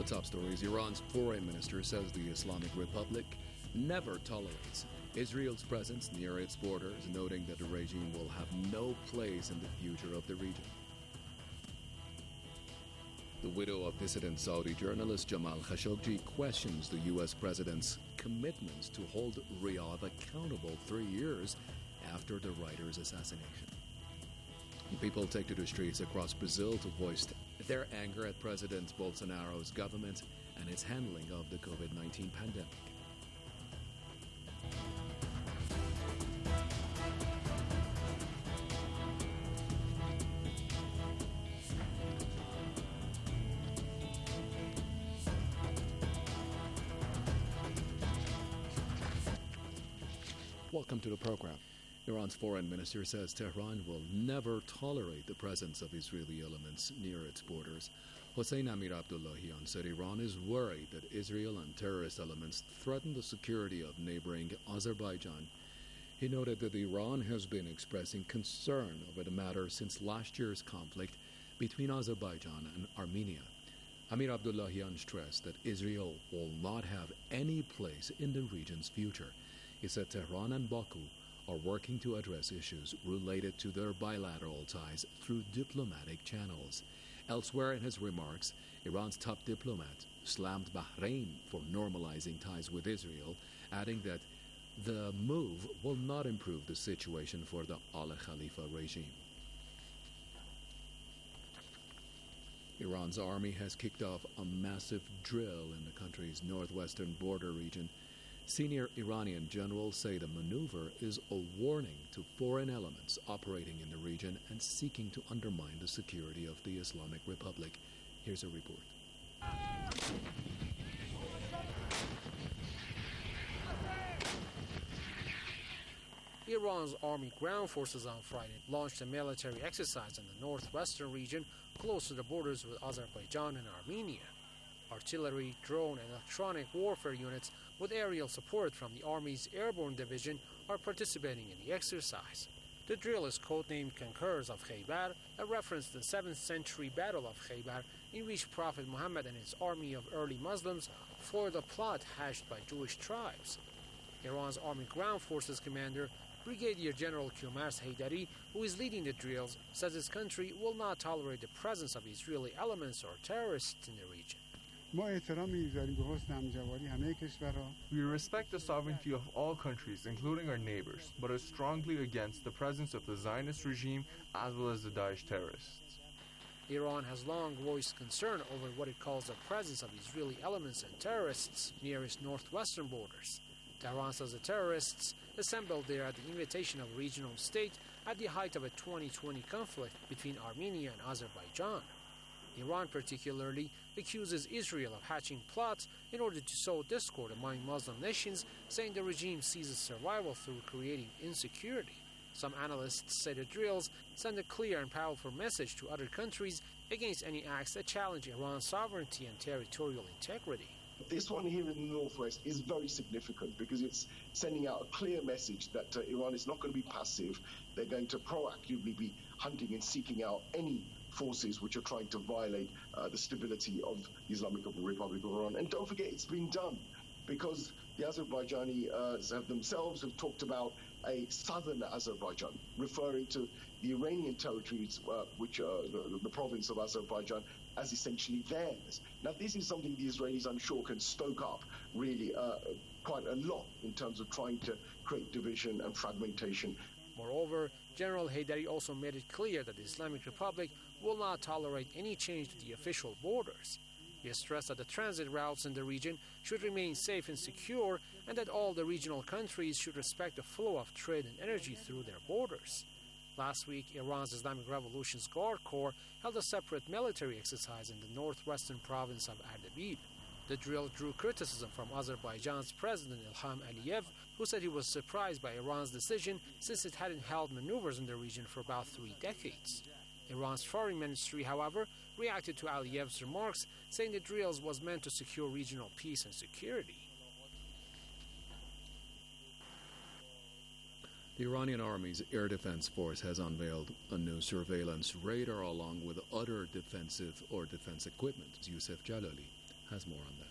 The top stories: Iran's foreign minister says the Islamic Republic never tolerates Israel's presence near its borders, noting that the regime will have no place in the future of the region. The widow of dissident Saudi journalist Jamal Khashoggi questions the U.S. president's commitments to hold Riyadh accountable 3 years after the writer's assassination. People take to the streets across Brazil to voice their anger at President Bolsonaro's government and its handling of the COVID-19 pandemic. Welcome to the program. Iran's foreign minister says Tehran will never tolerate the presence of Israeli elements near its borders. Hossein Amir Abdullahian said Iran is worried that Israel and terrorist elements threaten the security of neighboring Azerbaijan. He noted that Iran has been expressing concern over the matter since last year's conflict between Azerbaijan and Armenia. Amir Abdullahian stressed that Israel will not have any place in the region's future. He said Tehran and Baku are working to address issues related to their bilateral ties through diplomatic channels. Elsewhere in his remarks, Iran's top diplomat slammed Bahrain for normalizing ties with Israel, adding that the move will not improve the situation for the Al Khalifa regime. Iran's army has kicked off a massive drill in the country's northwestern border region. Senior Iranian generals say the maneuver is a warning to foreign elements operating in the region and seeking to undermine the security of the Islamic Republic. Here's a report. Iran's army ground forces on Friday launched a military exercise in the northwestern region close to the borders with Azerbaijan and Armenia. Artillery, drone, and electronic warfare units with aerial support from the Army's Airborne Division are participating in the exercise. The drill is codenamed Conquerors of Khaybar, a reference to the 7th century Battle of Khaybar, in which Prophet Muhammad and his army of early Muslims foiled a plot hatched by Jewish tribes. Iran's Army Ground Forces commander, Brigadier General Kiomars Haydari, who is leading the drills, says his country will not tolerate the presence of Israeli elements or terrorists in the region. We respect the sovereignty of all countries, including our neighbors, but are strongly against the presence of the Zionist regime as well as the Daesh terrorists. Iran has long voiced concern over what it calls the presence of Israeli elements and terrorists near its northwestern borders. Tehran says the terrorists assembled there at the invitation of a regional state at the height of a 2020 conflict between Armenia and Azerbaijan. Iran particularly accuses Israel of hatching plots in order to sow discord among Muslim nations, saying the regime sees its survival through creating insecurity. Some analysts say the drills send a clear and powerful message to other countries against any acts that challenge Iran's sovereignty and territorial integrity. This one here in the northwest is very significant because it's sending out a clear message that Iran is not going to be passive. They're going to proactively be hunting and seeking out any forces which are trying to violate the stability of the Islamic Republic of Iran. And don't forget, it's been done because the Azerbaijanis have talked about a southern Azerbaijan, referring to the Iranian territories, which are the province of Azerbaijan, as essentially theirs. Now, this is something the Israelis, I'm sure, can stoke up really quite a lot in terms of trying to create division and fragmentation. Moreover, General Haydari also made it clear that the Islamic Republic will not tolerate any change to the official borders. He has stressed that the transit routes in the region should remain safe and secure, and that all the regional countries should respect the flow of trade and energy through their borders. Last week, Iran's Islamic Revolution's Guard Corps held a separate military exercise in the northwestern province of Ardabil. The drill drew criticism from Azerbaijan's President Ilham Aliyev, who said he was surprised by Iran's decision since it hadn't held maneuvers in the region for about 3 decades. Iran's foreign ministry, however, reacted to Aliyev's remarks, saying the drills was meant to secure regional peace and security. The Iranian Army's Air Defense Force has unveiled a new surveillance radar along with other defensive or defense equipment. Youssef Jalali has more on that.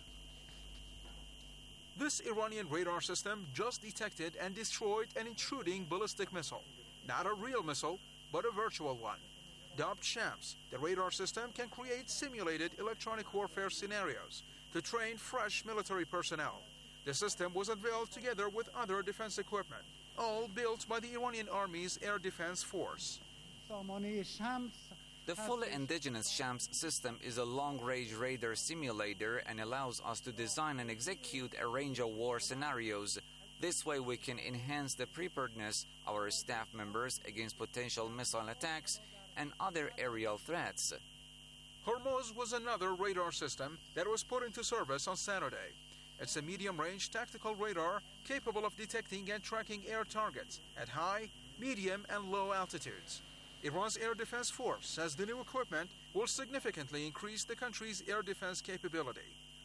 This Iranian radar system just detected and destroyed an intruding ballistic missile. Not a real missile, but a virtual one. Dubbed Shams, the radar system can create simulated electronic warfare scenarios to train fresh military personnel. The system was unveiled together with other defense equipment, all built by the Iranian Army's Air Defense Force. The fully indigenous Shams system is a long-range radar simulator and allows us to design and execute a range of war scenarios. This way we can enhance the preparedness of our staff members against potential missile attacks and other aerial threats. Hormuz was another radar system that was put into service on Saturday. It's a medium-range tactical radar capable of detecting and tracking air targets at high, medium, and low altitudes. Iran's Air Defense Force says the new equipment will significantly increase the country's air defense capability.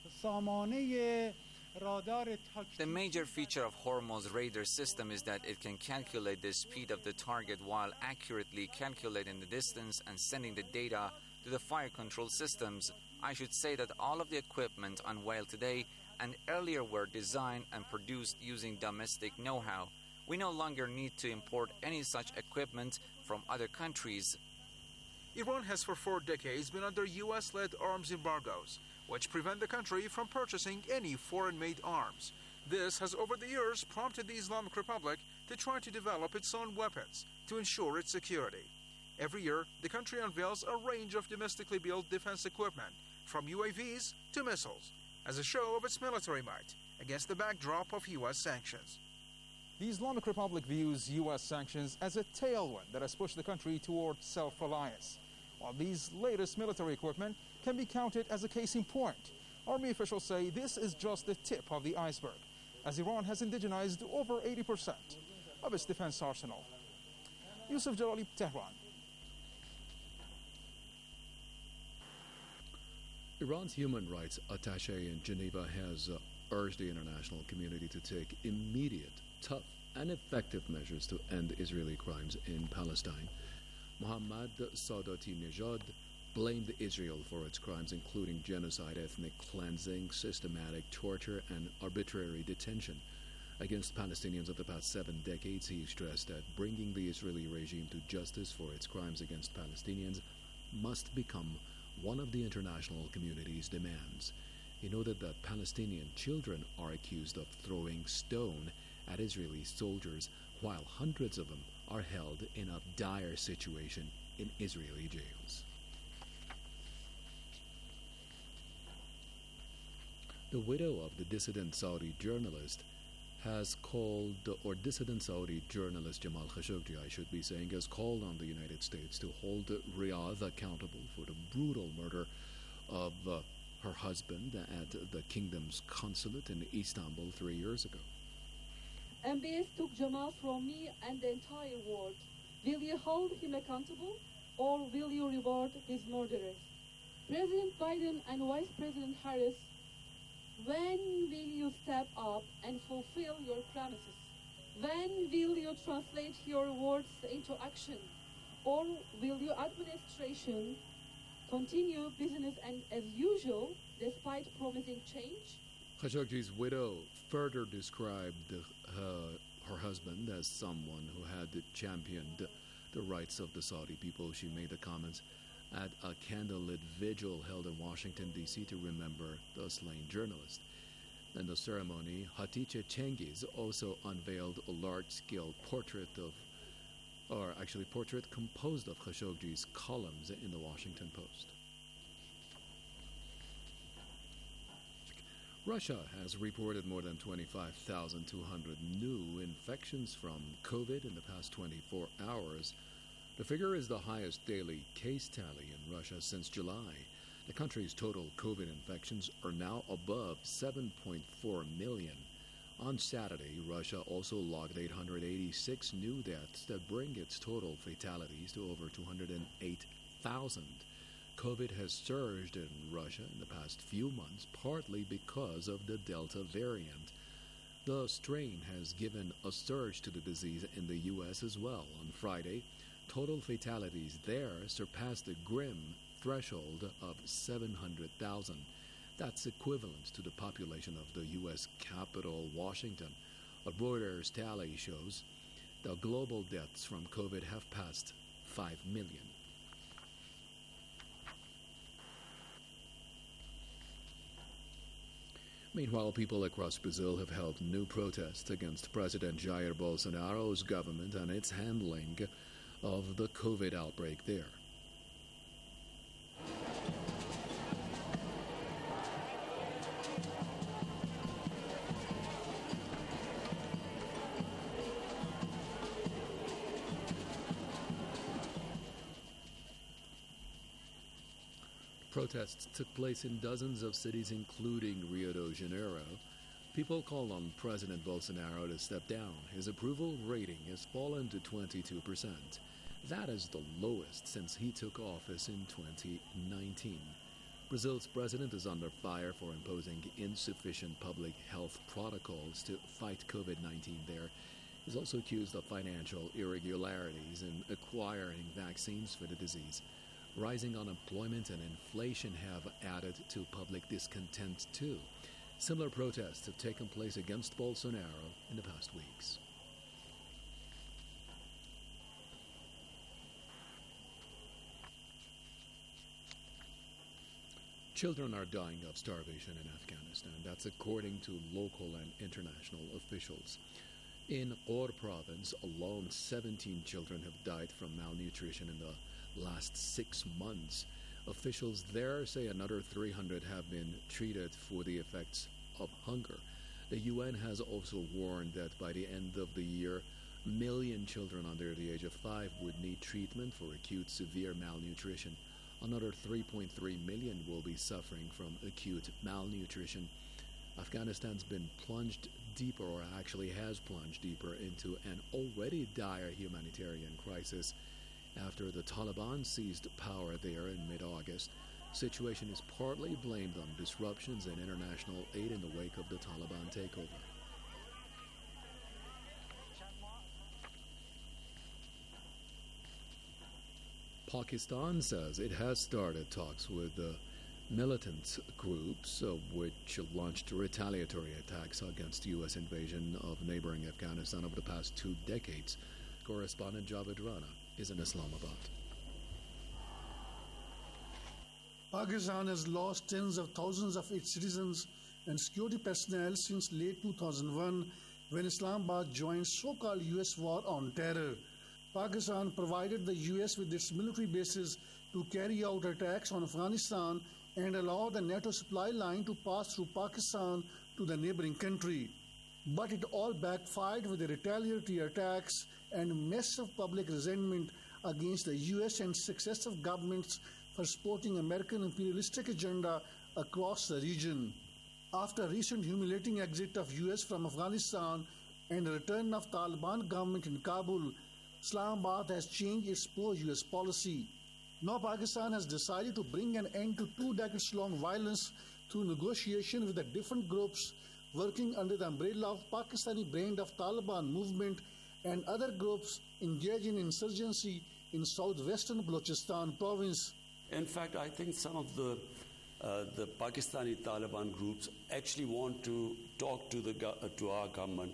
The major feature of Hormuz radar system is that it can calculate the speed of the target while accurately calculating the distance and sending the data to the fire control systems. I should say that all of the equipment unveiled today and earlier were designed and produced using domestic know-how. We no longer need to import any such equipment from other countries. Iran has for 4 decades been under U.S.-led arms embargoes, which prevent the country from purchasing any foreign-made arms. This has over the years prompted the Islamic Republic to try to develop its own weapons to ensure its security. Every year, the country unveils a range of domestically built defense equipment, from UAVs to missiles, as a show of its military might against the backdrop of U.S. sanctions. The Islamic Republic views U.S. sanctions as a tailwind that has pushed the country toward self-reliance. While these latest military equipment can be counted as a case in point, Army officials say this is just the tip of the iceberg, as Iran has indigenized over 80% of its defense arsenal. Yusuf Jalali, Tehran. Iran's human rights attaché in Geneva has urged the international community to take immediate, tough, and effective measures to end Israeli crimes in Palestine. Mohammad Saadati-Nejad blamed Israel for its crimes, including genocide, ethnic cleansing, systematic torture, and arbitrary detention against Palestinians of the past 7 decades. He stressed that bringing the Israeli regime to justice for its crimes against Palestinians must become one of the international community's demands. He noted that Palestinian children are accused of throwing stone at Israeli soldiers, while hundreds of them are held in a dire situation in Israeli jails. The widow of the dissident Saudi journalist dissident Saudi journalist Jamal Khashoggi, I should be saying, has called on the United States to hold Riyadh accountable for the brutal murder of her husband at the kingdom's consulate in Istanbul 3 years ago. MBS took Jamal from me and the entire world. Will you hold him accountable, or will you reward his murderers? President Biden and Vice President Harris, when will you step up and fulfill your promises? When will you translate your words into action? Or will your administration continue business as usual despite promising change? Khashoggi's widow further described her husband as someone who had championed the rights of the Saudi people. She made the comments at a candlelit vigil held in Washington, D.C. to remember the slain journalist. In the ceremony, Hatice Cengiz also unveiled a large-scale portrait composed of Khashoggi's columns in the Washington Post. Russia has reported more than 25,200 new infections from COVID in the past 24 hours. The figure is the highest daily case tally in Russia since July. The country's total COVID infections are now above 7.4 million. On Saturday, Russia also logged 886 new deaths that bring its total fatalities to over 208,000. COVID has surged in Russia in the past few months, partly because of the Delta variant. The strain has given a surge to the disease in the U.S. as well. On Friday, total fatalities there surpassed the grim threshold of 700,000. That's equivalent to the population of the U.S. capital, Washington. A Reuters tally shows the global deaths from COVID have passed 5 million. Meanwhile, people across Brazil have held new protests against President Jair Bolsonaro's government and its handling of the COVID outbreak there. Protests took place in dozens of cities, including Rio de Janeiro. People call on President Bolsonaro to step down. His approval rating has fallen to 22%. That is the lowest since he took office in 2019. Brazil's president is under fire for imposing insufficient public health protocols to fight COVID-19 there. He's also accused of financial irregularities in acquiring vaccines for the disease. Rising unemployment and inflation have added to public discontent, too. Similar protests have taken place against Bolsonaro in the past weeks. Children are dying of starvation in Afghanistan. That's according to local and international officials. In Ghor province alone, 17 children have died from malnutrition in the last 6 months. Officials there say another 300 have been treated for the effects of hunger. The UN has also warned that by the end of the year, a million children under the age of 5 would need treatment for acute severe malnutrition. Another 3.3 million will be suffering from acute malnutrition. Afghanistan's been plunged deeper, or actually has plunged deeper, into an already dire humanitarian crisis after the Taliban seized power there in mid-August. The situation is partly blamed on disruptions in international aid in the wake of the Taliban takeover. Pakistan says it has started talks with the militant groups which launched retaliatory attacks against U.S. invasion of neighboring Afghanistan over the past 2 decades. Correspondent Javed Rana is in Islamabad. Pakistan has lost tens of thousands of its citizens and security personnel since late 2001 when Islamabad joined so-called U.S. war on terror. Pakistan provided the U.S. with its military bases to carry out attacks on Afghanistan and allow the NATO supply line to pass through Pakistan to the neighboring country. But it all backfired with the retaliatory attacks and massive public resentment against the U.S. and successive governments for supporting American imperialistic agenda across the region. After recent humiliating exit of U.S. from Afghanistan and the return of Taliban government in Kabul, Islamabad has changed its pro-U.S. policy. Now Pakistan has decided to bring an end to 2 decades-long violence through negotiation with the different groups working under the umbrella of Pakistani brand of Taliban movement and other groups engaged in insurgency in southwestern Balochistan province. In fact, I think some of the Pakistani Taliban groups actually want to talk to our government,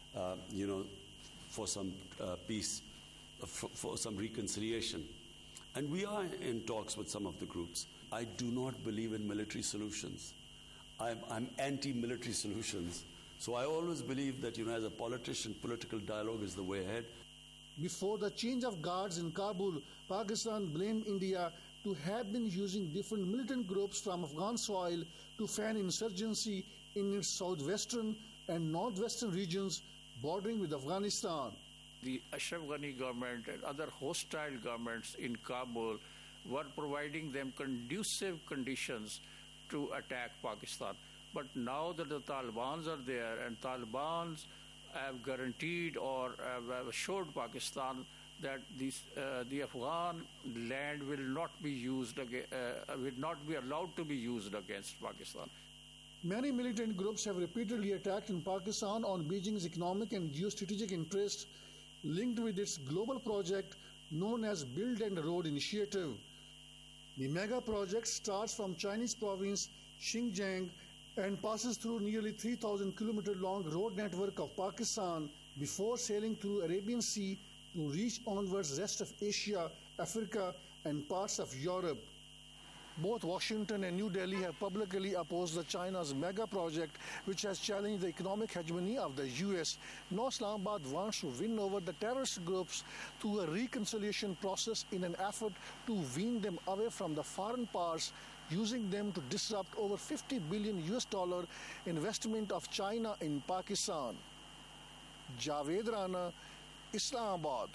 for some peace, for some reconciliation. And we are in talks with some of the groups. I do not believe in military solutions. I'm anti-military solutions. So I always believe that, as a politician, political dialogue is the way ahead. Before the change of guards in Kabul, Pakistan blamed India to have been using different militant groups from Afghan soil to fan insurgency in its southwestern and northwestern regions bordering with Afghanistan. The Ashraf Ghani government and other hostile governments in Kabul were providing them conducive conditions to attack Pakistan. But now that the Taliban are there and Taliban have guaranteed or have assured Pakistan that the Afghan land will not be allowed to be used against Pakistan. Many militant groups have repeatedly attacked in Pakistan on Beijing's economic and geostrategic interests linked with its global project known as Belt and Road Initiative. The mega project starts from Chinese province Xinjiang, and passes through nearly 3,000-kilometer long road network of Pakistan before sailing through Arabian Sea to reach onwards rest of Asia, Africa, and parts of Europe. Both Washington and New Delhi have publicly opposed China's mega project, which has challenged the economic hegemony of the U.S. Now Islamabad wants to win over the terrorist groups through a reconciliation process in an effort to wean them away from the foreign powers, using them to disrupt over $50 billion investment of China in Pakistan. Javed Rana, Islamabad.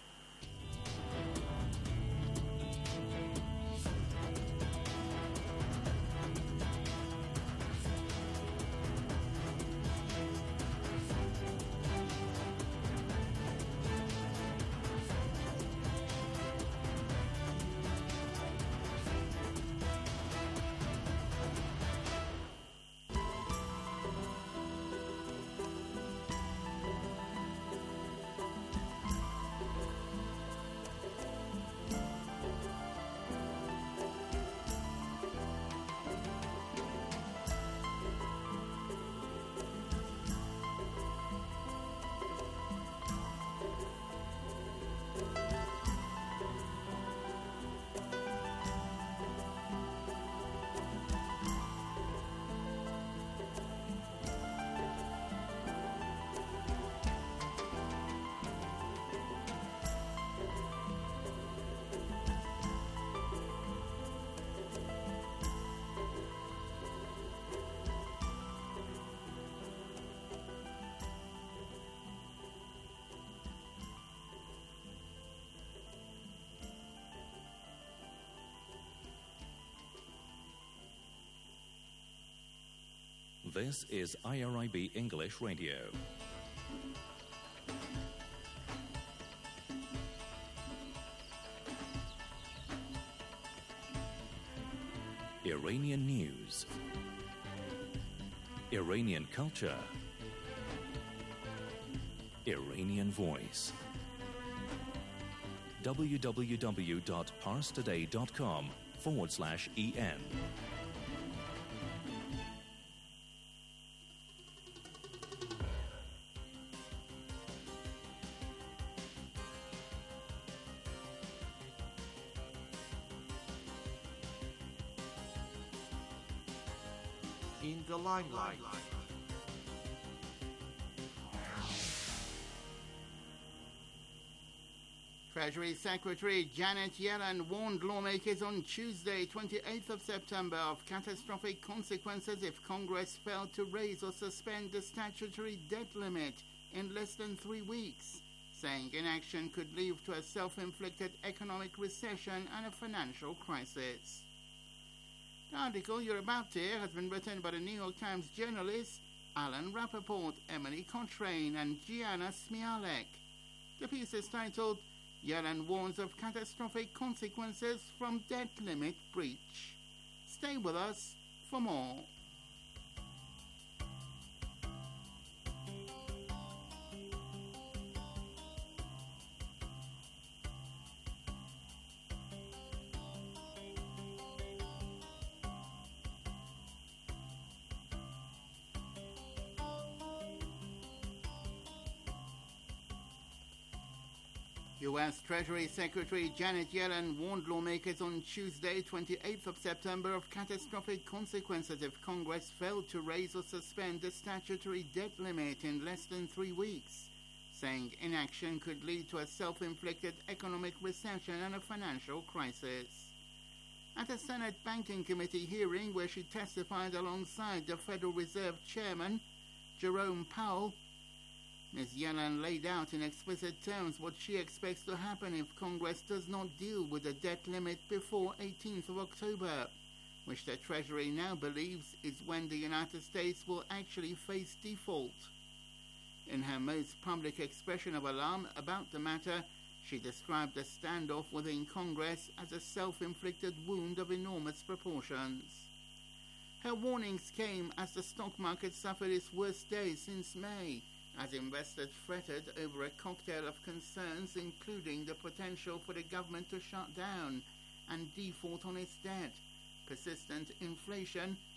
This is IRIB English Radio. Iranian news, Iranian culture, Iranian voice. www.parstoday.com/EN. In the limelight. Treasury Secretary Janet Yellen warned lawmakers on Tuesday, 28th of September, of catastrophic consequences if Congress failed to raise or suspend the statutory debt limit in less than 3 weeks, saying inaction could lead to a self-inflicted economic recession and a financial crisis. The article you're about to hear has been written by the New York Times journalists Alan Rappaport, Emily Cochrane, and Gianna Smialek. The piece is titled, Yellen warns of catastrophic consequences from debt limit breach. Stay with us for more. U.S. Treasury Secretary Janet Yellen warned lawmakers on Tuesday, 28th of September, of catastrophic consequences if Congress failed to raise or suspend the statutory debt limit in less than 3 weeks, saying inaction could lead to a self-inflicted economic recession and a financial crisis. At a Senate Banking Committee hearing where she testified alongside the Federal Reserve Chairman, Jerome Powell, Ms. Yellen laid out in explicit terms what she expects to happen if Congress does not deal with the debt limit before 18th of October, which the Treasury now believes is when the United States will actually face default. In her most public expression of alarm about the matter, she described the standoff within Congress as a self-inflicted wound of enormous proportions. Her warnings came as the stock market suffered its worst day since May, as investors fretted over a cocktail of concerns, including the potential for the government to shut down and default on its debt, persistent inflation,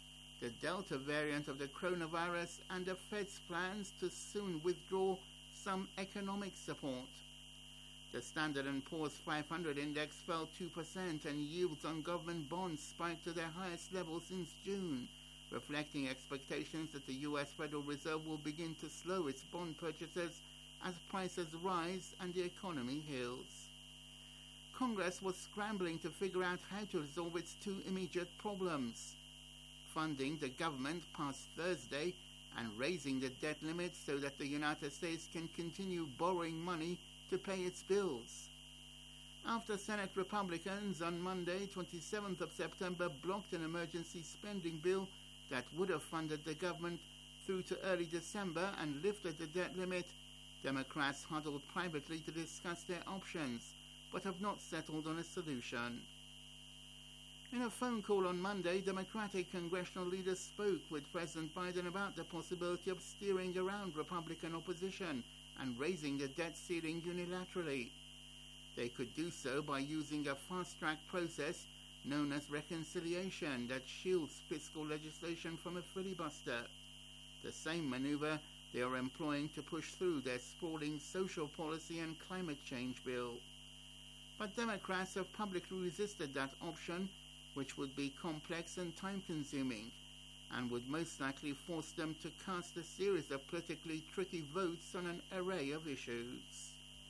the Delta variant of the coronavirus and the Fed's plans to soon withdraw some economic support. The Standard & Poor's 500 index fell 2% and yields on government bonds spiked to their highest level since June, reflecting expectations that the U.S. Federal Reserve will begin to slow its bond purchases as prices rise and the economy heals. Congress was scrambling to figure out how to resolve its two immediate problems: funding the government past Thursday and raising the debt limit so that the United States can continue borrowing money to pay its bills. After Senate Republicans on Monday, 27th of September, blocked an emergency spending bill that would have funded the government through to early December and lifted the debt limit, Democrats huddled privately to discuss their options, but have not settled on a solution. In a phone call on Monday, Democratic congressional leaders spoke with President Biden about the possibility of steering around Republican opposition and raising the debt ceiling unilaterally. They could do so by using a fast-track process known as reconciliation that shields fiscal legislation from a filibuster, the same maneuver they are employing to push through their sprawling social policy and climate change bill. But Democrats have publicly resisted that option, which would be complex and time-consuming, and would most likely force them to cast a series of politically tricky votes on an array of issues.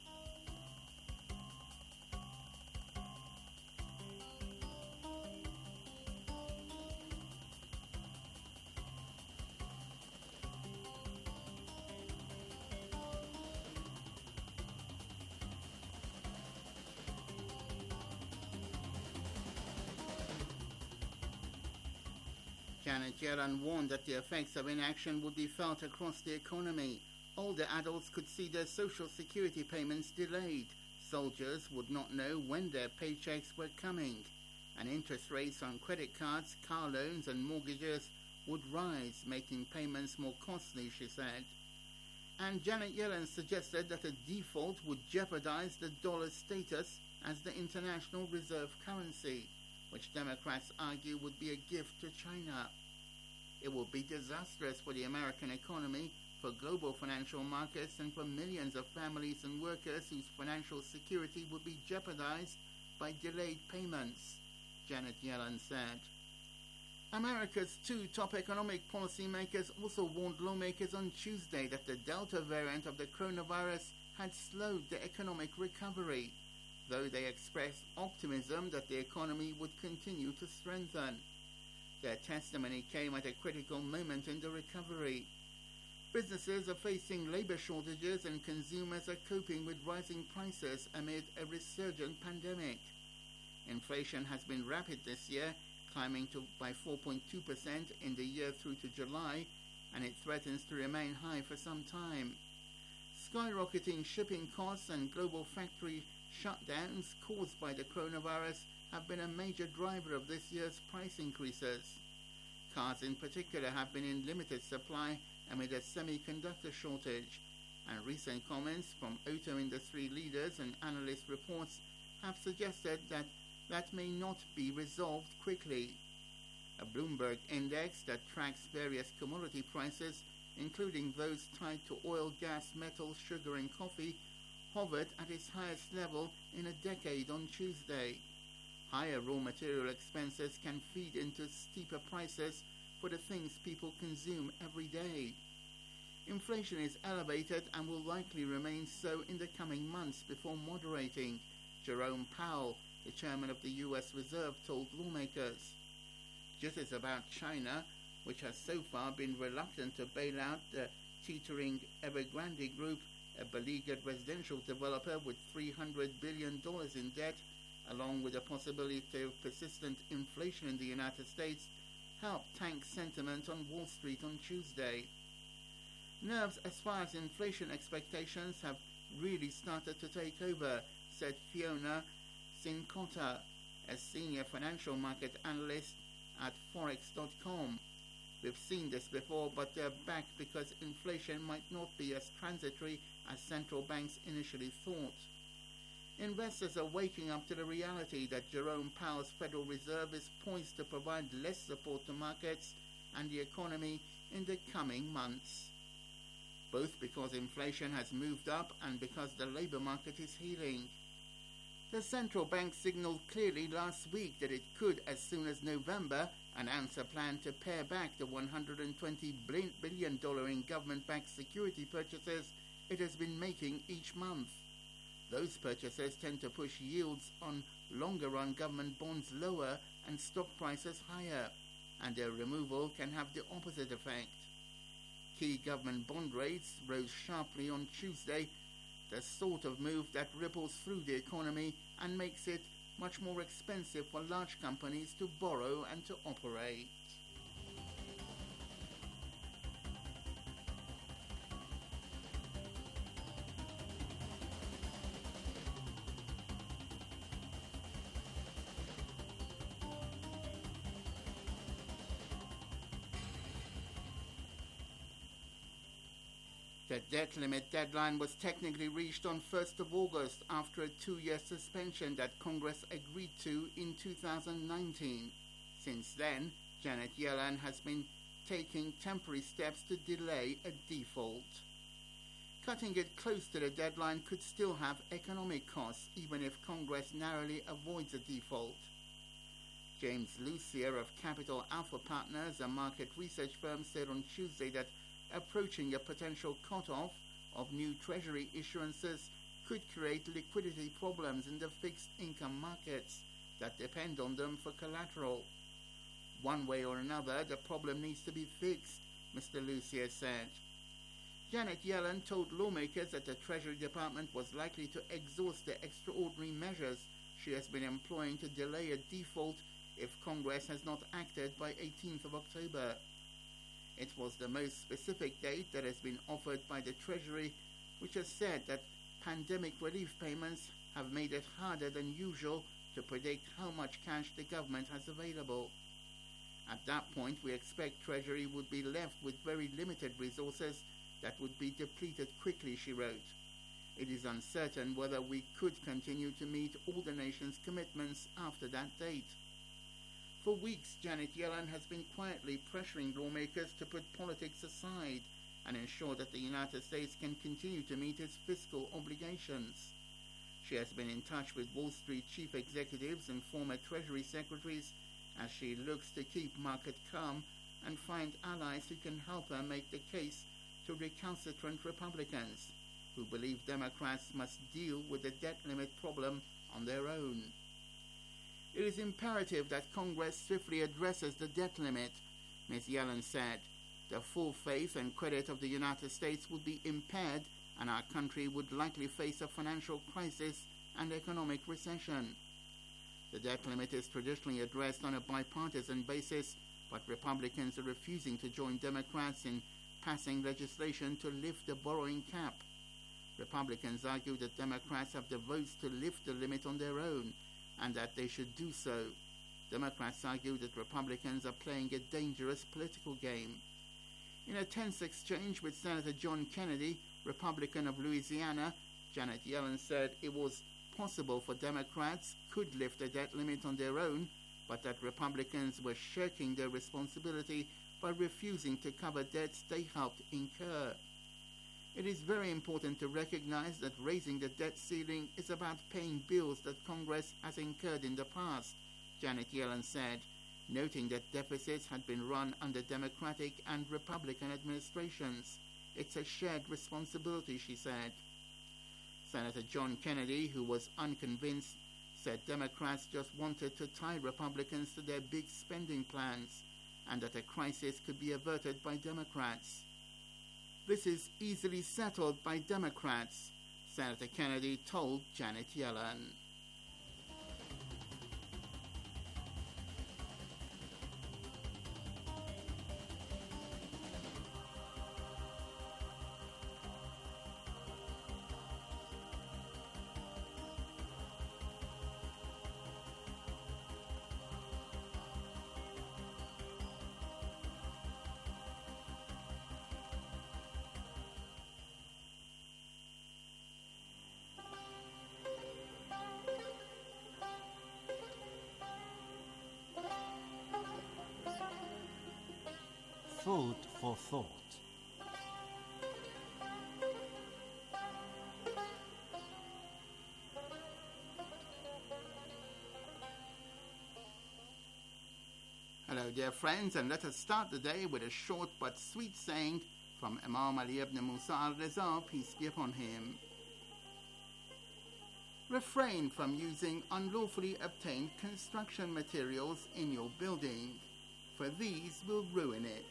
Janet Yellen warned that the effects of inaction would be felt across the economy. Older adults could see their Social Security payments delayed. Soldiers would not know when their paychecks were coming. And interest rates on credit cards, car loans and mortgages would rise, making payments more costly, she said. And Janet Yellen suggested that a default would jeopardize the dollar's status as the international reserve currency, which Democrats argue would be a gift to China. It will be disastrous for the American economy, for global financial markets, and for millions of families and workers whose financial security would be jeopardized by delayed payments, Janet Yellen said. America's two top economic policymakers also warned lawmakers on Tuesday that the Delta variant of the coronavirus had slowed the economic recovery, though they expressed optimism that the economy would continue to strengthen. Their testimony came at a critical moment in the recovery. Businesses are facing labor shortages and consumers are coping with rising prices amid a resurgent pandemic. Inflation has been rapid this year, climbing by 4.2% in the year through to July, and it threatens to remain high for some time. Skyrocketing shipping costs and global factory shutdowns caused by the coronavirus have been a major driver of this year's price increases. Cars in particular have been in limited supply amid a semiconductor shortage, and recent comments from auto industry leaders and analyst reports have suggested that that may not be resolved quickly. A Bloomberg index that tracks various commodity prices, including those tied to oil, gas, metals, sugar and coffee, hovered at its highest level in a decade on Tuesday. Higher raw material expenses can feed into steeper prices for the things people consume every day. Inflation is elevated and will likely remain so in the coming months before moderating, Jerome Powell, the chairman of the U.S. Reserve, told lawmakers. Jitters about China, which has so far been reluctant to bail out the teetering Evergrande Group, a beleaguered residential developer with $300 billion in debt, along with the possibility of persistent inflation in the United States, helped tank sentiment on Wall Street on Tuesday. Nerves as far as inflation expectations have really started to take over, said Fiona Cincotta, a senior financial market analyst at Forex.com. We've seen this before, but they're back because inflation might not be as transitory as central banks initially thought. Investors are waking up to the reality that Jerome Powell's Federal Reserve is poised to provide less support to markets and the economy in the coming months. Both because inflation has moved up and because the labour market is healing. The central bank signalled clearly last week that it could, as soon as November, announce a plan to pare back the $120 billion in government-backed security purchases it has been making each month. Those purchases tend to push yields on longer-run government bonds lower and stock prices higher, and their removal can have the opposite effect. Key government bond rates rose sharply on Tuesday, the sort of move that ripples through the economy and makes it much more expensive for large companies to borrow and to operate. The debt limit deadline was technically reached on 1st of August after a 2-year suspension that Congress agreed to in 2019. Since then, Janet Yellen has been taking temporary steps to delay a default. Cutting it close to the deadline could still have economic costs, even if Congress narrowly avoids a default. James Lucier of Capital Alpha Partners, a market research firm, said on Tuesday that approaching a potential cutoff of new Treasury issuances could create liquidity problems in the fixed income markets that depend on them for collateral. One way or another, the problem needs to be fixed, Mr. Lucier said. Janet Yellen told lawmakers that the Treasury Department was likely to exhaust the extraordinary measures she has been employing to delay a default if Congress has not acted by 18th of October. It was the most specific date that has been offered by the Treasury, which has said that pandemic relief payments have made it harder than usual to predict how much cash the government has available. At that point, we expect Treasury would be left with very limited resources that would be depleted quickly, she wrote. It is uncertain whether we could continue to meet all the nation's commitments after that date. For weeks, Janet Yellen has been quietly pressuring lawmakers to put politics aside and ensure that the United States can continue to meet its fiscal obligations. She has been in touch with Wall Street chief executives and former Treasury secretaries as she looks to keep market calm and find allies who can help her make the case to recalcitrant Republicans who believe Democrats must deal with the debt limit problem on their own. It is imperative that Congress swiftly addresses the debt limit, Ms. Yellen said. The full faith and credit of the United States would be impaired and our country would likely face a financial crisis and economic recession. The debt limit is traditionally addressed on a bipartisan basis, but Republicans are refusing to join Democrats in passing legislation to lift the borrowing cap. Republicans argue that Democrats have the votes to lift the limit on their own, and that they should do so. Democrats argue that Republicans are playing a dangerous political game. In a tense exchange with Senator John Kennedy, Republican of Louisiana, Janet Yellen said it was possible for Democrats could lift the debt limit on their own, but that Republicans were shirking their responsibility by refusing to cover debts they helped incur. It is very important to recognize that raising the debt ceiling is about paying bills that Congress has incurred in the past, Janet Yellen said, noting that deficits had been run under Democratic and Republican administrations. It's a shared responsibility, she said. Senator John Kennedy, who was unconvinced, said Democrats just wanted to tie Republicans to their big spending plans and that a crisis could be averted by Democrats. This is easily settled by Democrats, Senator Kennedy told Janet Yellen. Food for thought. Hello, dear friends, and let us start the day with a short but sweet saying from Imam Ali ibn Musa al-Riza, peace be upon him. Refrain from using unlawfully obtained construction materials in your building, for these will ruin it.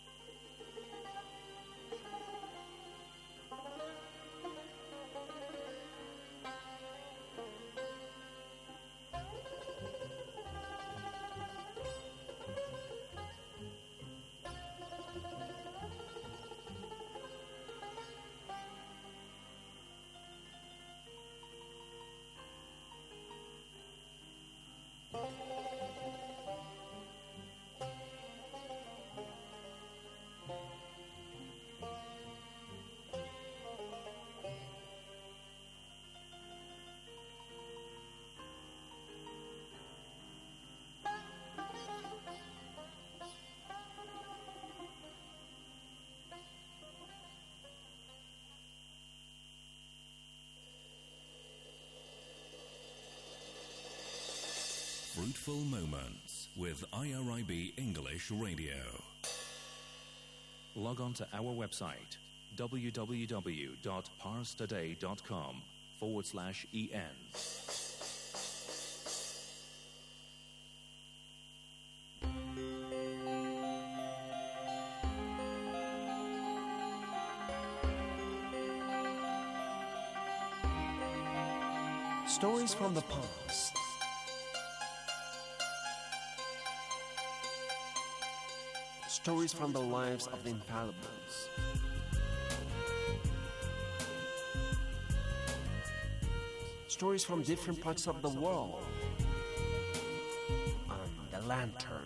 Fruitful Moments with IRIB English Radio. Log on to our website www.parstoday.com/en. Stories from the past. Stories from the lives of the infallibles. Stories from different parts of the world. On The Lantern.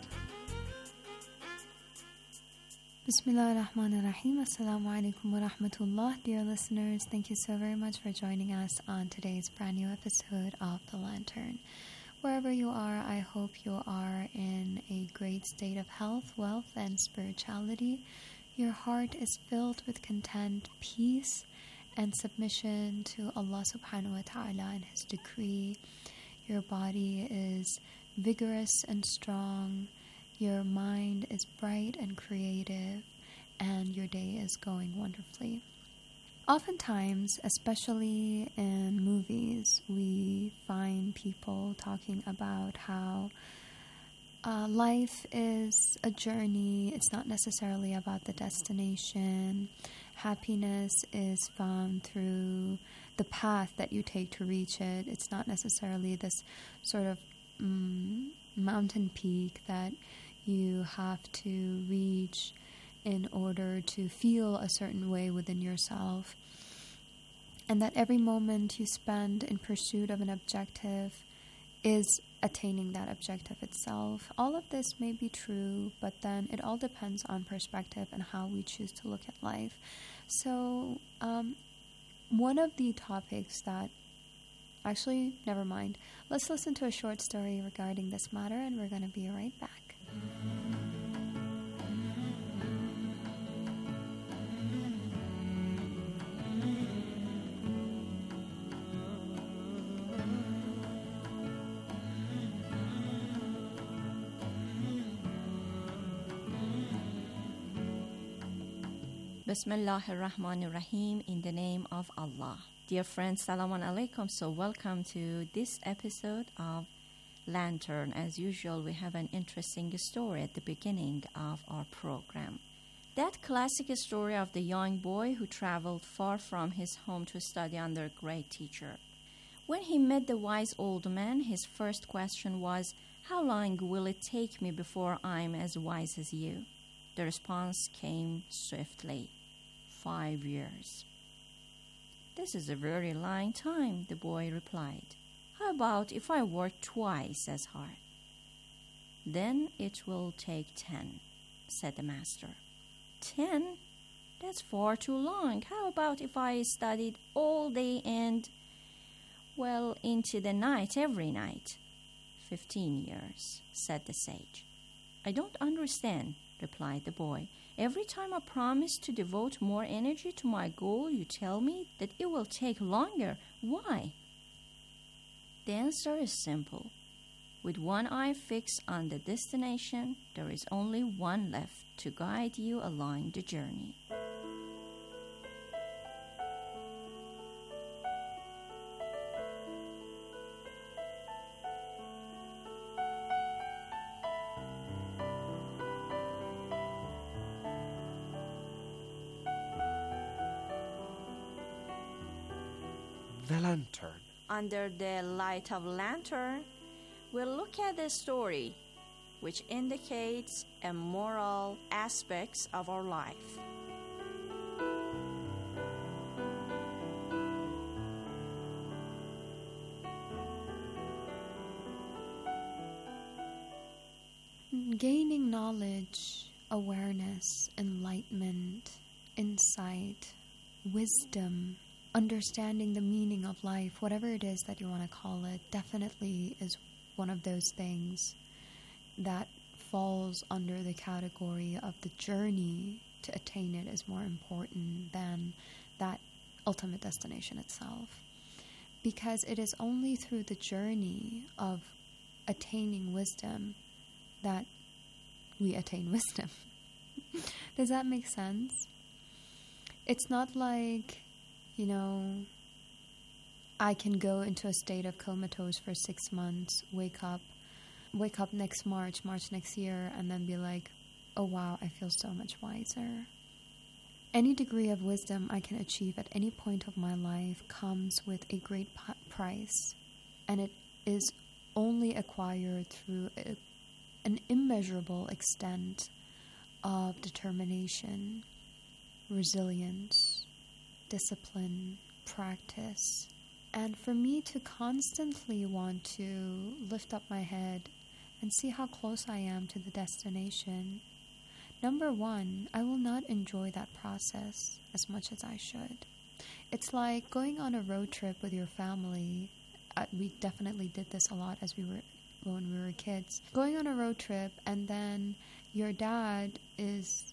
Bismillah ar-Rahman ar-Rahim. Assalamu alaikum wa rahmatullah. Dear listeners, thank you so very much for joining us on today's brand new episode of The Lantern. Wherever you are, I hope you are in a great state of health, wealth, and spirituality. Your heart is filled with content, peace, and submission to Allah subhanahu wa ta'ala and His decree. Your body is vigorous and strong. Your mind is bright and creative, and your day is going wonderfully. Oftentimes, especially in movies, we find people talking about how life is a journey. It's not necessarily about the destination. Happiness is found through the path that you take to reach it. It's not necessarily this sort of mountain peak that you have to reach in order to feel a certain way within yourself, and that every moment you spend in pursuit of an objective is attaining that objective itself. All of this may be true, but then it all depends on perspective and how we choose to look at life. So one of the topics that never mind. Let's listen to a short story regarding this matter, and we're going to be right back. Bismillah ar-Rahman ar-Rahim, in the name of Allah. Dear friends, Salamun Alaikum. So welcome to this episode of Lantern. As usual, we have an interesting story at the beginning of our program. That classic story of the young boy who traveled far from his home to study under a great teacher. When he met the wise old man, his first question was, "How long will it take me before I'm as wise as you?" The response came swiftly, 5 years. "This is a very long time," the boy replied. "How about if I work twice as hard?" "Then it will take 10, said the master. 10? That's far too long. How about if I studied all day and, into the night every night?" 15 years, said the sage. "I don't understand," replied the boy. Every time I promise to devote more energy to my goal, you tell me that it will take longer. Why? The answer is simple. With one eye fixed on the destination, there is only one left to guide you along the journey. The lantern. Under the light of lantern, we'll look at the story, which indicates a moral aspects of our life. Gaining knowledge, awareness, enlightenment, insight, wisdom, understanding the meaning of life, whatever it is that you want to call it, definitely is one of those things that falls under the category of the journey to attain it is more important than that ultimate destination itself. Because it is only through the journey of attaining wisdom that we attain wisdom. Does that make sense? It's not like, I can go into a state of comatose for 6 months, wake up next March next year, and then be like, oh wow, I feel so much wiser. Any degree of wisdom I can achieve at any point of my life comes with a great price, and it is only acquired through an immeasurable extent of determination, resilience, discipline, practice. And for me to constantly want to lift up my head and see how close I am to the destination, number one, I will not enjoy that process as much as I should. It's like going on a road trip with your family. We definitely did this a lot when we were kids. Going on a road trip, and then your dad is,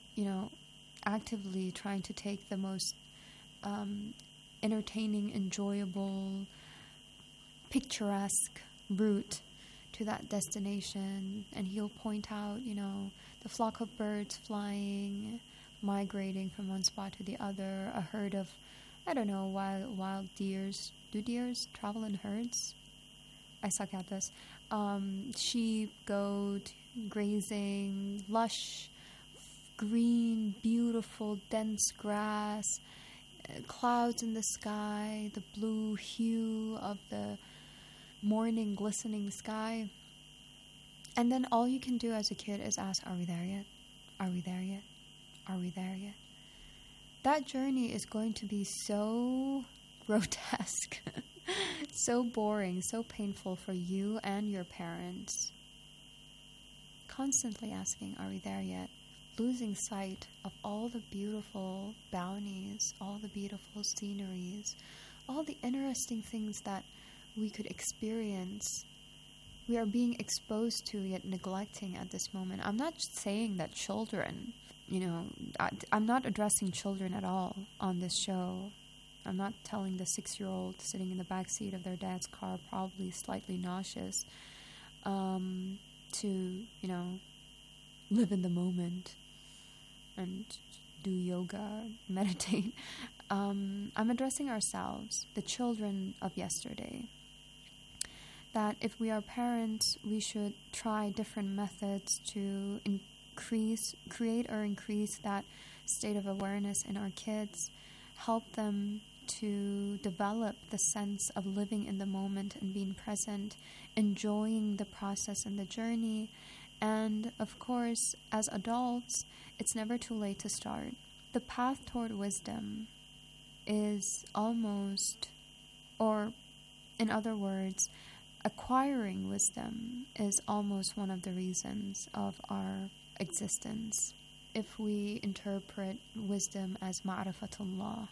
actively trying to take the most entertaining, enjoyable, picturesque route to that destination, and he'll point out, the flock of birds flying, migrating from one spot to the other, a herd of, wild deers. Do deers travel in herds? I suck at this. Sheep, goat, grazing, lush, green, beautiful, dense grass, clouds in the sky, the blue hue of the morning glistening sky. And then all you can do as a kid is ask, are we there yet? Are we there yet? Are we there yet? That journey is going to be so grotesque, so boring, so painful for you and your parents. Constantly asking, are we there yet? Losing sight of all the beautiful bounties, all the beautiful sceneries, all the interesting things that we could experience. We are being exposed to yet neglecting at this moment. I'm not saying that children, I'm not addressing children at all on this show. I'm not telling the 6-year-old sitting in the back seat of their dad's car, probably slightly nauseous, to, live in the moment and do yoga, meditate. I'm addressing ourselves, the children of yesterday. That if we are parents, we should try different methods to create or increase that state of awareness in our kids, help them to develop the sense of living in the moment and being present, enjoying the process and the journey. And of course, as adults, it's never too late to start. The path toward wisdom is almost, or in other words, acquiring wisdom is almost one of the reasons of our existence. If we interpret wisdom as ma'rifatullah,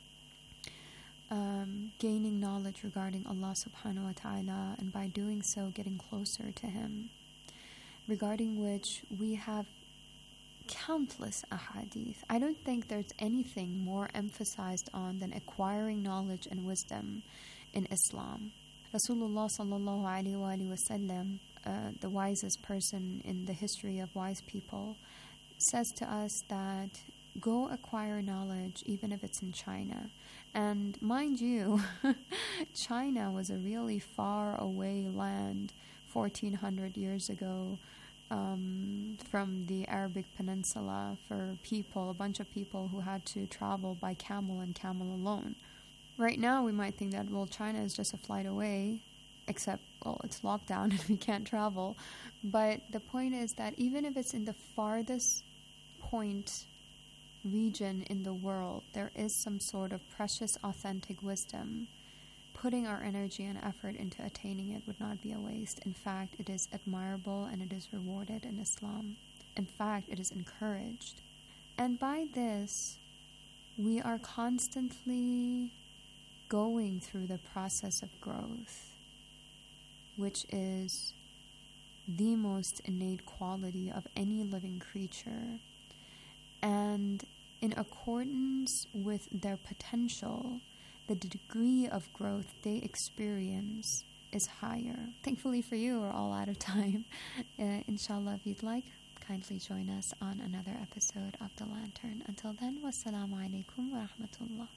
gaining knowledge regarding Allah subhanahu wa ta'ala, and by doing so getting closer to Him, regarding which we have countless ahadith. I don't think there's anything more emphasized on than acquiring knowledge and wisdom in Islam. Rasulullah sallallahu alaihi wasallam, the wisest person in the history of wise people, says to us that go acquire knowledge even if it's in China. And mind you, China was a really far away land 1400 years ago from the Arabic Peninsula for people, a bunch of people who had to travel by camel and camel alone. Right now we might think that, well, China is just a flight away, except, well, it's locked down and we can't travel. But the point is that even if it's in the farthest point region in the world, there is some sort of precious, authentic wisdom. Putting our energy and effort into attaining it would not be a waste. In fact, it is admirable and it is rewarded in Islam. In fact, it is encouraged. And by this, we are constantly going through the process of growth, which is the most innate quality of any living creature. And in accordance with their potential, the degree of growth they experience is higher. Thankfully for you, we're all out of time. Inshallah, if you'd like, kindly join us on another episode of The Lantern. Until then, wassalamu alaikum wa rahmatullah.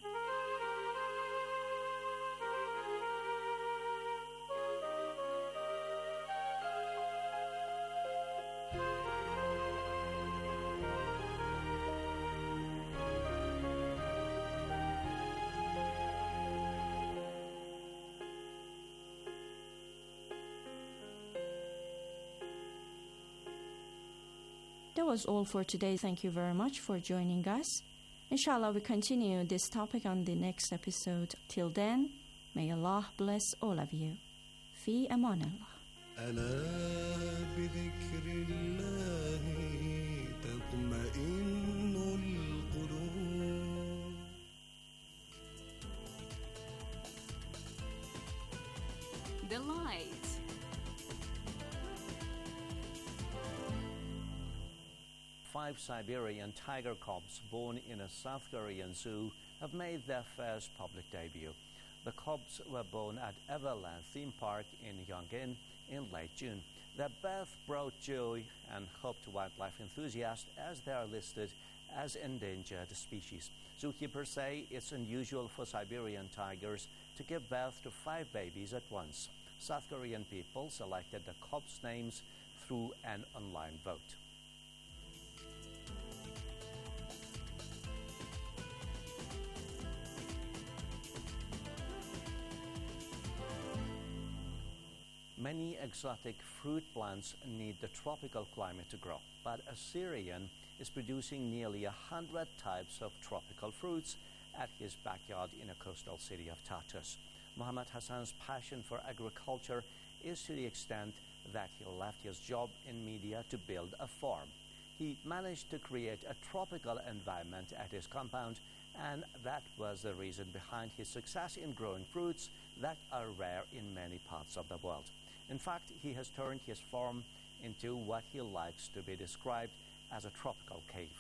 That was all for today. Thank you very much for joining us. Inshallah, we continue this topic on the next episode. Till then, may Allah bless all of you. Fi aman Allah. ألا بذكر الله تطمئن القلوب. The Light. Five Siberian tiger cubs born in a South Korean zoo have made their first public debut. The cubs were born at Everland Theme Park in Yongin in late June. Their birth brought joy and hope to wildlife enthusiasts as they are listed as endangered species. Zookeepers say it's unusual for Siberian tigers to give birth to 5 babies at once. South Korean people selected the cubs' names through an online vote. Many exotic fruit plants need the tropical climate to grow, but Assyrian is producing nearly 100 types of tropical fruits at his backyard in a coastal city of Tartus. Muhammad Hassan's passion for agriculture is to the extent that he left his job in media to build a farm. He managed to create a tropical environment at his compound, and that was the reason behind his success in growing fruits that are rare in many parts of the world. In fact, he has turned his farm into what he likes to be described as a tropical cave.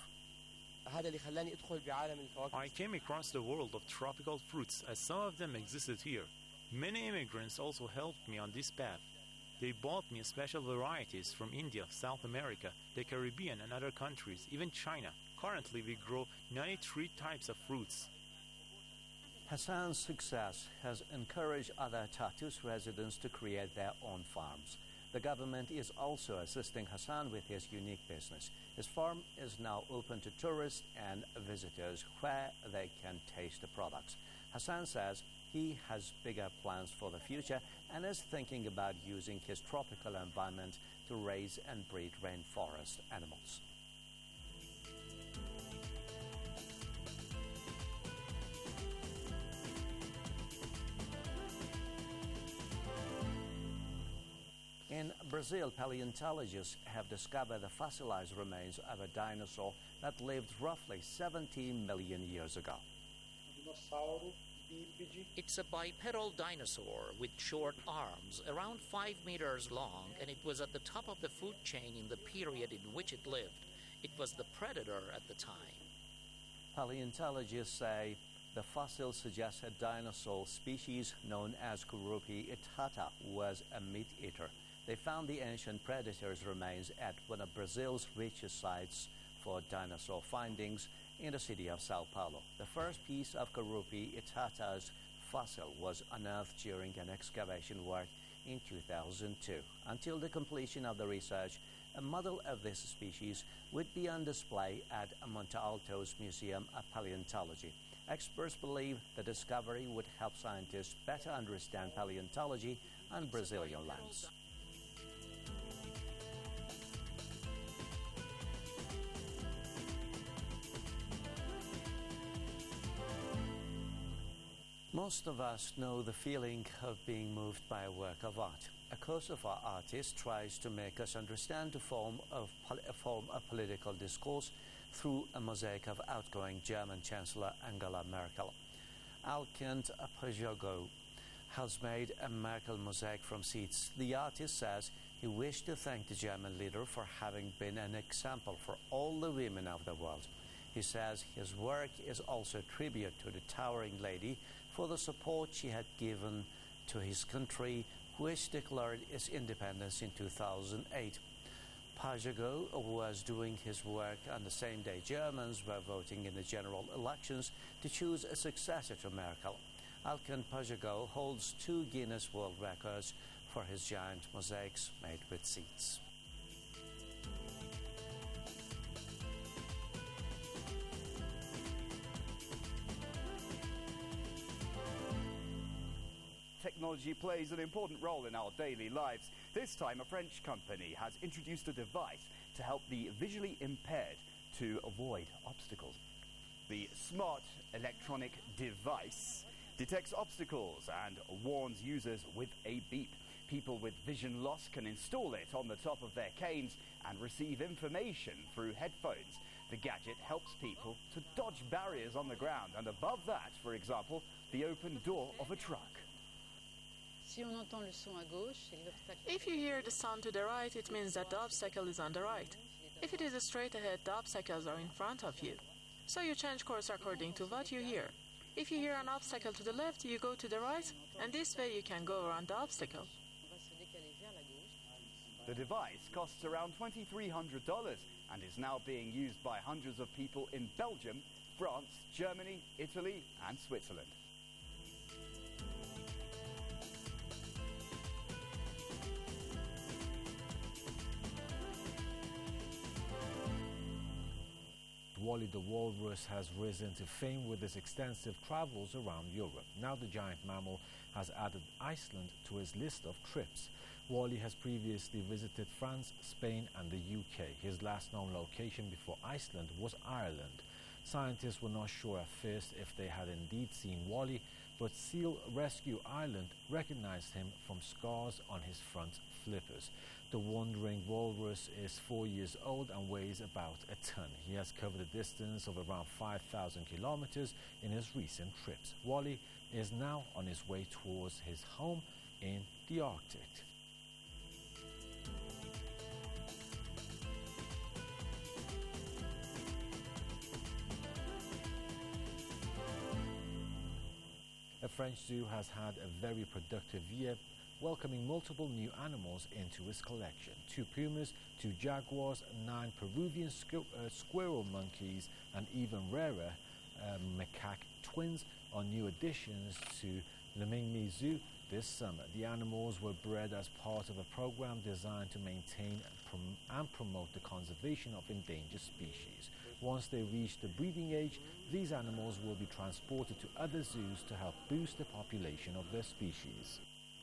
I came across the world of tropical fruits as some of them existed here. Many immigrants also helped me on this path. They bought me special varieties from India, South America, the Caribbean and other countries, even China. Currently, we grow 93 types of fruits. Hassan's success has encouraged other Tartus residents to create their own farms. The government is also assisting Hassan with his unique business. His farm is now open to tourists and visitors where they can taste the products. Hassan says he has bigger plans for the future and is thinking about using his tropical environment to raise and breed rainforest animals. In Brazil, paleontologists have discovered the fossilized remains of a dinosaur that lived roughly 17 million years ago. It's a bipedal dinosaur with short arms, around 5 meters long, and it was at the top of the food chain in the period in which it lived. it was the predator at the time. Paleontologists say the fossil suggests a dinosaur species known as Kurupi itata was a meat-eater. They found the ancient predator's remains at one of Brazil's richest sites for dinosaur findings in the city of Sao Paulo. The first piece of Kurupi itata's fossil was unearthed during an excavation work in 2002. Until the completion of the research, a model of this species would be on display at Monte Alto's Museum of Paleontology. Experts believe the discovery would help scientists better understand paleontology on Brazilian lands. Most of us know the feeling of being moved by a work of art. A Kosovar artist tries to make us understand the form of political discourse through a mosaic of outgoing German Chancellor Angela Merkel. Alkent Pajogo has made a Merkel mosaic from seeds. The artist says he wished to thank the German leader for having been an example for all the women of the world. He says his work is also a tribute to the towering lady for the support she had given to his country, which declared its independence in 2008. Pajogo was doing his work on the same day Germans were voting in the general elections to choose a successor to Merkel. Alkent Pajogo holds 2 Guinness World Records for his giant mosaics made with seeds. Technology plays an important role in our daily lives. This time, a French company has introduced a device to help the visually impaired to avoid obstacles. The smart electronic device detects obstacles and warns users with a beep. People with vision loss can install it on the top of their canes and receive information through headphones. The gadget helps people to dodge barriers on the ground and above that, for example, the open door of a truck. If you hear the sound to the right, it means that the obstacle is on the right. If it is straight ahead, the obstacles are in front of you. So you change course according to what you hear. If you hear an obstacle to the left, you go to the right, and this way you can go around the obstacle. The device costs around $2,300 and is now being used by hundreds of people in Belgium, France, Germany, Italy, and Switzerland. Wally the walrus has risen to fame with his extensive travels around Europe. Now the giant mammal has added Iceland to his list of trips. Wally has previously visited France, Spain and the UK. His last known location before Iceland was Ireland. Scientists were not sure at first if they had indeed seen Wally, but Seal Rescue Ireland recognized him from scars on his front flippers. The wandering walrus is 4 years old and weighs about a ton. He has covered a distance of around 5,000 kilometers in his recent trips. Wally is now on his way towards his home in the Arctic. A French zoo has had a very productive year, welcoming multiple new animals into its collection. 2 pumas, 2 jaguars, 9 Peruvian squirrel monkeys, and even rarer macaque twins are new additions to Lemingme Zoo this summer. The animals were bred as part of a program designed to maintain and promote the conservation of endangered species. Once they reach the breeding age, these animals will be transported to other zoos to help boost the population of their species.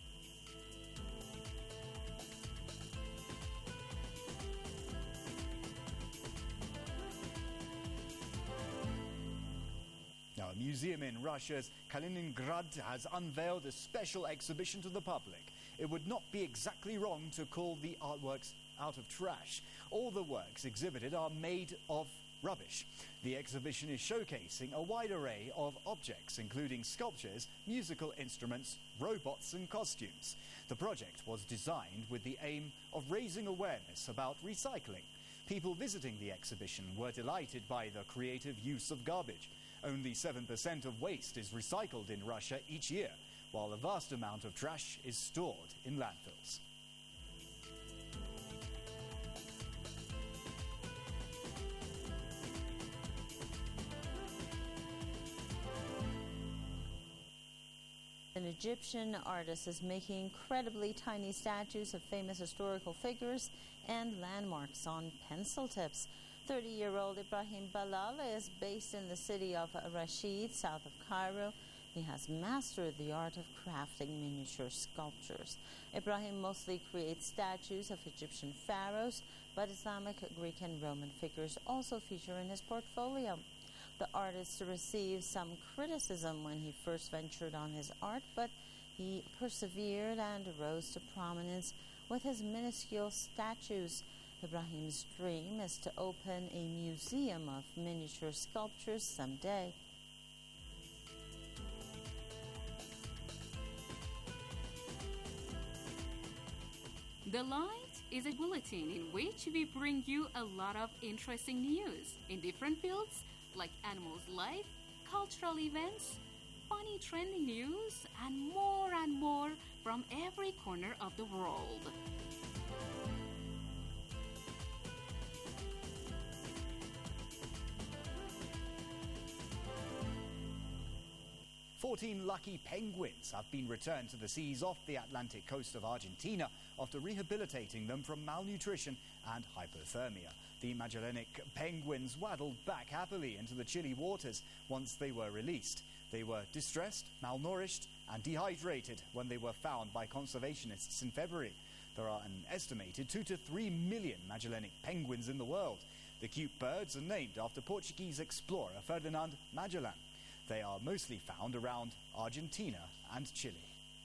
Now, a museum in Russia's Kaliningrad has unveiled a special exhibition to the public. It would not be exactly wrong to call the artworks out of trash. All the works exhibited are made of rubbish. The exhibition is showcasing a wide array of objects, including sculptures, musical instruments, robots and costumes. The project was designed with the aim of raising awareness about recycling. People visiting the exhibition were delighted by the creative use of garbage. Only 7% of waste is recycled in Russia each year, while a vast amount of trash is stored in landfills. An Egyptian artist is making incredibly tiny statues of famous historical figures and landmarks on pencil tips. 30-year-old Ibrahim Balal is based in the city of Rashid, south of Cairo. He has mastered the art of crafting miniature sculptures. Ibrahim mostly creates statues of Egyptian pharaohs, but Islamic, Greek, and Roman figures also feature in his portfolio. The artist received some criticism when he first ventured on his art, but he persevered and rose to prominence with his minuscule statues. Ibrahim's dream is to open a museum of miniature sculptures someday. The Light is a bulletin in which we bring you a lot of interesting news in different fields like animals' life, cultural events, funny trending news, and more from every corner of the world. "14 lucky penguins have been returned to the seas off the Atlantic coast of Argentina after rehabilitating them from malnutrition and hypothermia. The Magellanic penguins waddled back happily into the chilly waters once they were released. They were distressed, malnourished, and dehydrated when they were found by conservationists in February. There are an estimated 2 to 3 million Magellanic penguins in the world. The cute birds are named after Portuguese explorer Ferdinand Magellan. They are mostly found around Argentina and Chile.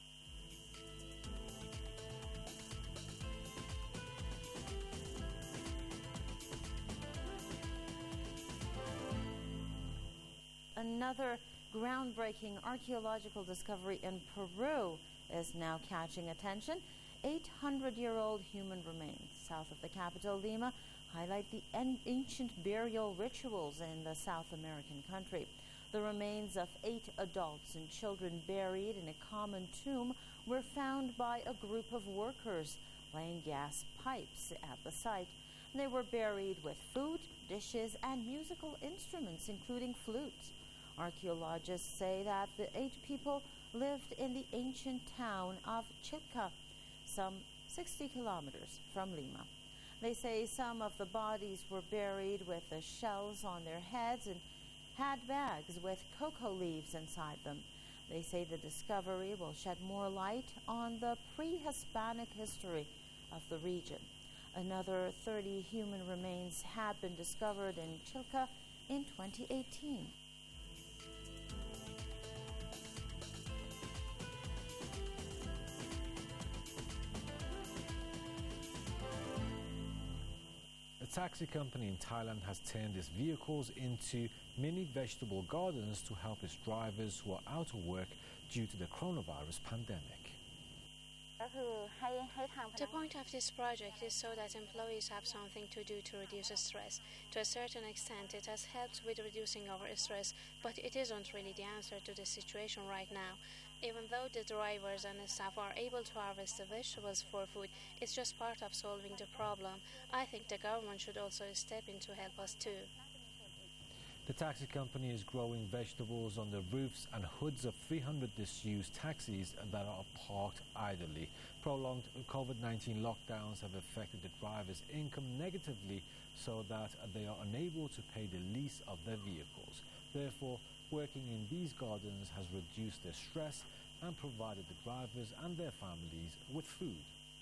Another groundbreaking archaeological discovery in Peru is now catching attention. 800-year-old human remains south of the capital, Lima, highlight the ancient burial rituals in the South American country. The remains of 8 adults and children buried in a common tomb were found by a group of workers laying gas pipes at the site. They were buried with food, dishes, and musical instruments, including flutes. Archaeologists say that the 8 people lived in the ancient town of Chilca, some 60 kilometers from Lima. They say some of the bodies were buried with the shells on their heads and had bags with cocoa leaves inside them. They say the discovery will shed more light on the pre-Hispanic history of the region. Another 30 human remains had been discovered in Chilca in 2018. A taxi company in Thailand has turned its vehicles into mini vegetable gardens to help its drivers who are out of work due to the coronavirus pandemic. The point of this project is so that employees have something to do to reduce stress. To a certain extent, it has helped with reducing our stress, but it isn't really the answer to the situation right now. Even though the drivers and the staff are able to harvest the vegetables for food, it's just part of solving the problem. I think the government should also step in to help us too. The taxi company is growing vegetables on the roofs and hoods of 300 disused taxis that are parked idly. Prolonged COVID-19 lockdowns have affected the drivers' income negatively so that they are unable to pay the lease of their vehicles. Therefore, working in these gardens has reduced their stress and provided the drivers and their families with food.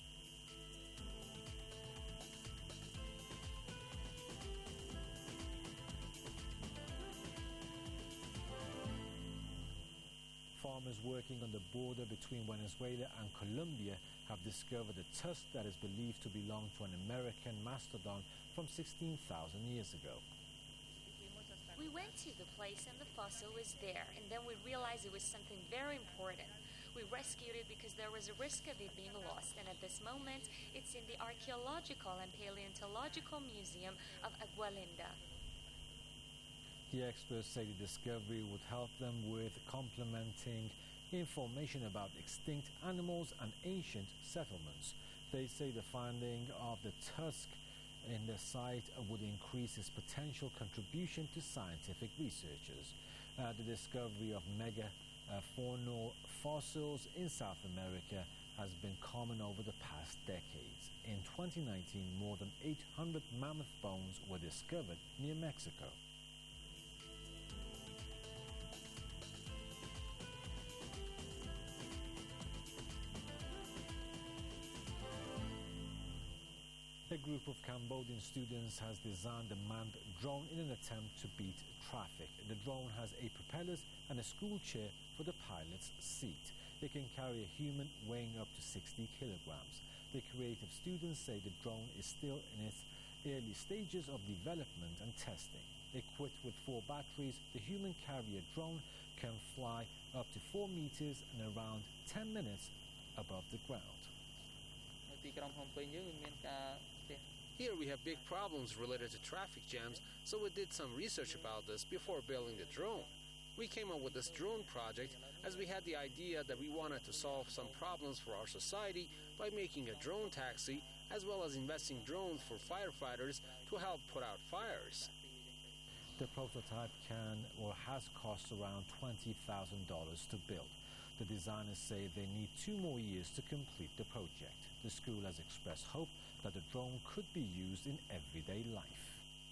Farmers working on the border between Venezuela and Colombia have discovered a tusk that is believed to belong to an American mastodon from 16,000 years ago. We went to the place and the fossil was there, and then we realized it was something very important. We rescued it because there was a risk of it being lost, and at this moment, it's in the Archaeological and Paleontological Museum of Agualinda. The experts say the discovery would help them with complementing information about extinct animals and ancient settlements. They say the finding of the tusk in the site would increase its potential contribution to scientific researchers. The discovery of megafaunal fossils in South America has been common over the past decades. In 2019, more than 800 mammoth bones were discovered near Mexico. A group of Cambodian students has designed a manned drone in an attempt to beat traffic. The drone has 8 propellers and a school chair for the pilot's seat. It can carry a human weighing up to 60 kilograms. The creative students say the drone is still in its early stages of development and testing. Equipped with 4 batteries, the human carrier drone can fly up to 4 meters and around 10 minutes above the ground. Here we have big problems related to traffic jams, so we did some research about this before building the drone. We came up with this drone project as we had the idea that we wanted to solve some problems for our society by making a drone taxi, as well as investing drones for firefighters to help put out fires. The prototype can or has cost around $20,000 to build. The designers say they need 2 more years to complete the project. The school has expressed hope that the drone could be used in everyday life.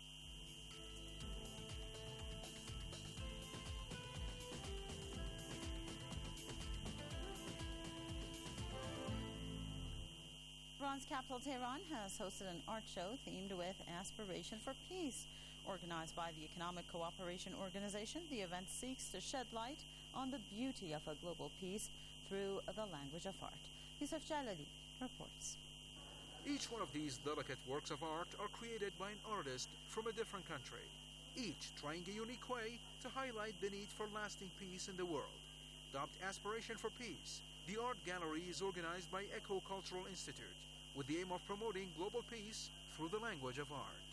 Iran's capital, Tehran, has hosted an art show themed with Aspiration for Peace. Organized by the Economic Cooperation Organization, the event seeks to shed light on the beauty of a global peace through the language of art. Yusuf Jalali reports. Each one of these delicate works of art are created by an artist from a different country, each trying a unique way to highlight the need for lasting peace in the world. Dubbed Aspiration for Peace, the art gallery is organized by Eco Cultural Institute with the aim of promoting global peace through the language of art.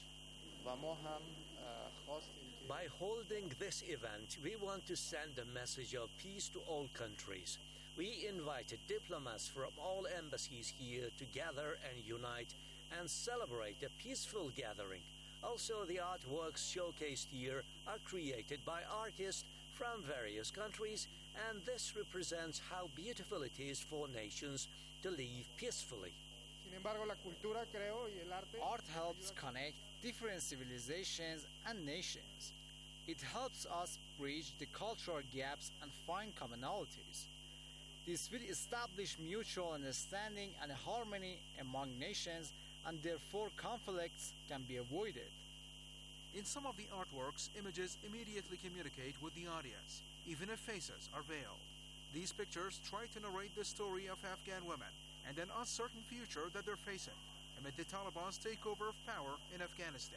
By holding this event, we want to send a message of peace to all countries. We invited diplomats from all embassies here to gather and unite and celebrate a peaceful gathering. Also, the artworks showcased here are created by artists from various countries, and this represents how beautiful it is for nations to live peacefully. Art helps connect different civilizations and nations. It helps us bridge the cultural gaps and find commonalities. This will establish mutual understanding and harmony among nations, and therefore conflicts can be avoided. In some of the artworks, images immediately communicate with the audience, even if faces are veiled. These pictures try to narrate the story of Afghan women and an uncertain future that they're facing amid the Taliban's takeover of power in Afghanistan.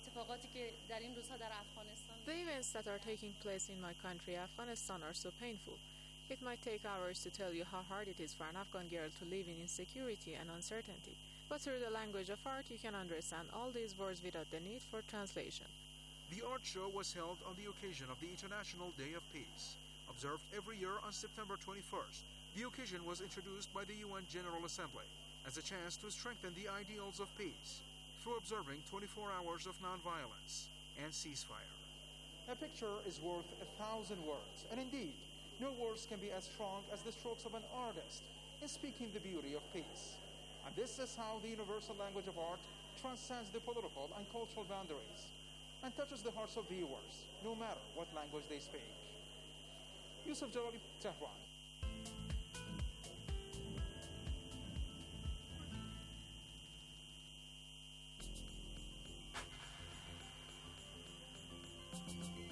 The events that are taking place in my country, Afghanistan, are so painful. It might take hours to tell you how hard it is for an Afghan girl to live in insecurity and uncertainty. But through the language of art, you can understand all these words without the need for translation. The art show was held on the occasion of the International Day of Peace, observed every year on September 21st. The occasion was introduced by the UN General Assembly as a chance to strengthen the ideals of peace through observing 24 hours of nonviolence and ceasefire. A picture is worth 1,000 words, and indeed, no words can be as strong as the strokes of an artist in speaking the beauty of peace. And this is how the universal language of art transcends the political and cultural boundaries and touches the hearts of viewers, no matter what language they speak. Yusuf Jalali, Tehran.